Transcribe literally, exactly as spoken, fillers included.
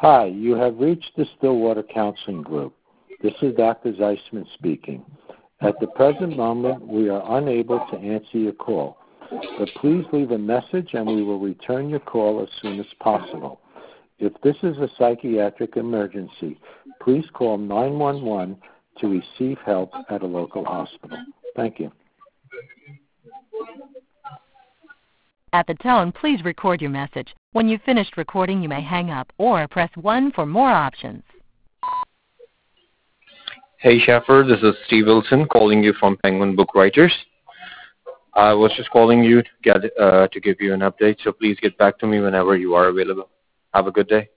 Hi, you have reached the Stillwater Counseling Group. This is Doctor Zeisman speaking. At the present moment, we are unable to answer your call, but please leave a message and we will return your call as soon as possible. If this is a psychiatric emergency, please call nine one one to receive help at a local hospital. Thank you. At the tone, please record your message. When you've finished recording, you may hang up or press one for more options. Hey, Shaffer, this is Steve Wilson calling you from Penguin Book Writers. I was just calling you to, get, uh, to give you an update, so please get back to me whenever you are available. Have a good day.